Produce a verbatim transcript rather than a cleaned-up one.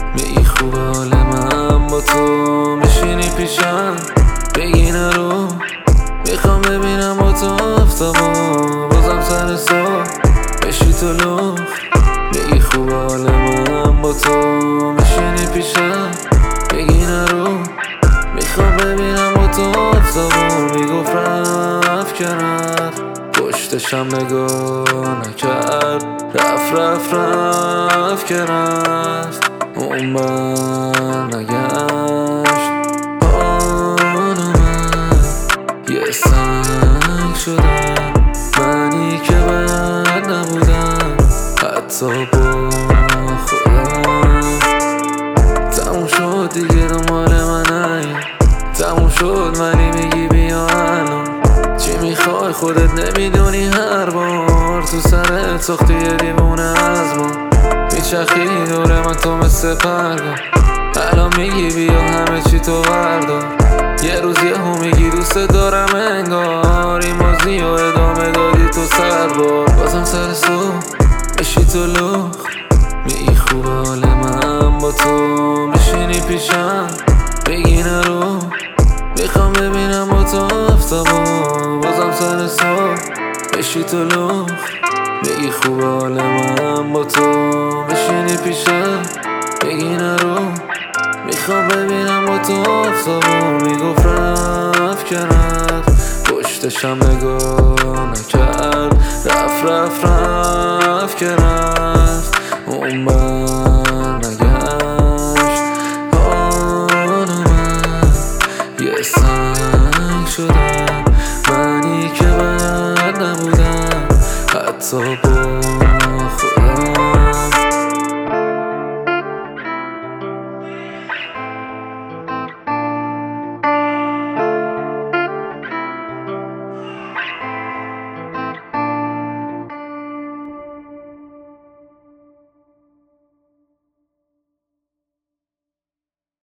میگی خوب حال من با تو میشینی پیشم بگی نرو میخوام ببینم با تو آفتابو بازم سر صبح بشی تو لخ میگی خوب حال من با تو میشینی پیشم بگی نرو میخوام ببینم با تو آفتابو میگفت رفت که رفت پشتشم نگاه نکرد رفت رفت رفت که رفت اون بر نگشت حال من یه سنگ شدم منی که بد نبودم حتی با خودم تموم شد دیگه دنبال من نیا تموم شد ولی میگی بیا الان چی میخوای خودت نمیدونی هر بار تو سرت ساختی یه دیوونه از ما میچرخی دوره من تو مثل پرگار الان میگی بیا همه چی تو بردار یه روز یه هم میگی دوست دارم انگار این بازی و ادامه دادی تو سر بار بازم سر صبح بشی تو لخ میگی خوب حال من با تو میشینی پیشم بگی نرو میخوام ببینم با تو آفتابو بازم سر صبح بشی تو لخ میگی خوب حال من با تو میشینی پیشم بگی نرو میخوام ببینم با تو آفتابو میگفت رفت که رفت پشتشم نگاه نکرد رفت رفت رفت که رفت اون بر نگشت حال من یه سنگ شدم منی که بد نبودم حتی با